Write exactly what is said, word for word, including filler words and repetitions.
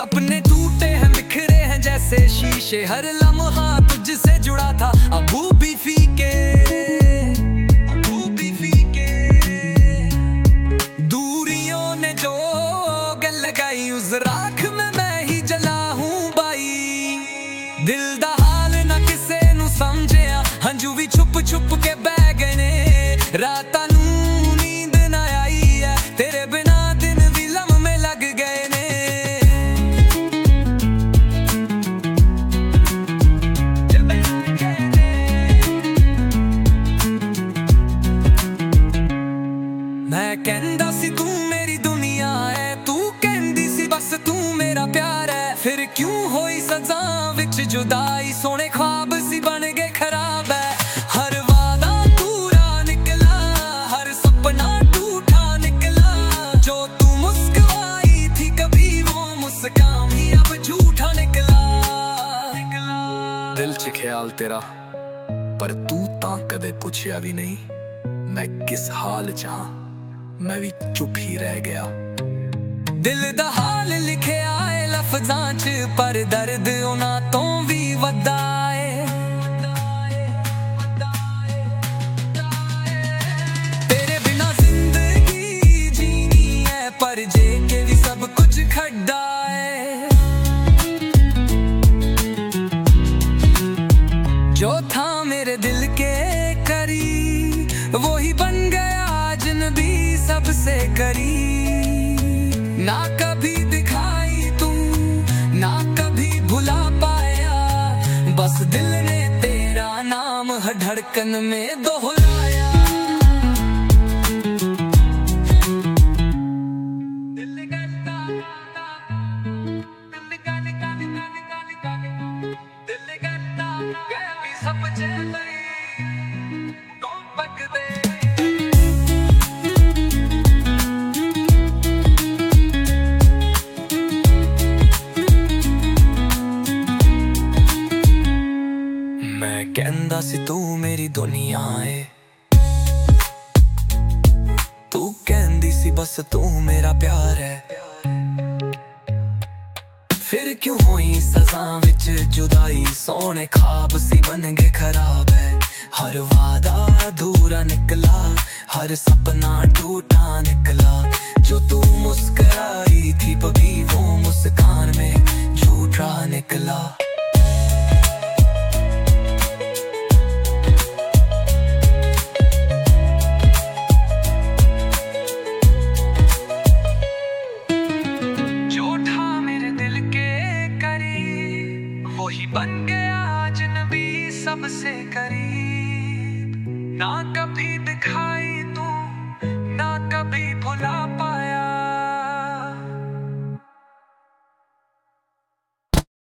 सपने टूटे हैं, बिखरे हैं जैसे शीशे, हर लम्हा तुझसे जुड़ा था अब वो भी फीके, वो भी फीके। दूरियों ने जो गल लगाई उस राख में मैं ही जला हूँ बाई। दिल दा हाल ना किसे नू समझिया, हंजू भी छुप छुप के बह गए ने। रातां नू नींद ना आई है, तेरे बिना दिन भी लम्हे लग गए ने। मैं कहंदा सी तू मेरी दुनिया है, तू कहंदी सी बस तू मेरा प्यार है। फिर क्यों होई सजा विच जुदाई, सोने ख्वाब सी बन गए खराब है। हर वादा पूरा निकला, हर सपना टूटा निकला। जो तू मुस्कुराई थी कभी वो मुस्कान ही अब झूठा निकला, निकला। दिल च ख्याल तेरा पर तू तां कदे पुछया भी नहीं, मैं किस हाल च हां मैं भी चुप ही रह गया। दिल दा हाल लिखे आए लफ्जां च, पर दर्द उन्हां तो भी वड्डा है। तेरे बिना जिंदगी जीनी है, पर जे के भी सब कुछ खड्डा है। जो था मेरे दिल के करीब वो ही बन गया अजनबी सबसे करीब। ना कभी दिखाई तू ना कभी भुला पाया, बस दिल ने तेरा नाम हर धड़कन में दोहराया। मैं कहंदा सी तू मेरी दुनिया है, तू कहंदी सी बस तू मेरा प्यार है। फिर क्यों हुई सजा विच जुदाई, सोने ख्वाब सी बन गए खराब है। हर वादा अधूरा निकला, हर सपना टूटा निकला। जो तू मुस्कुराई थी कभी वो मुस्कान में झूठा निकला। वही बन गया अजनबी सबसे करीब। ना कभी दिखाई तू ना कभी भुला पाया,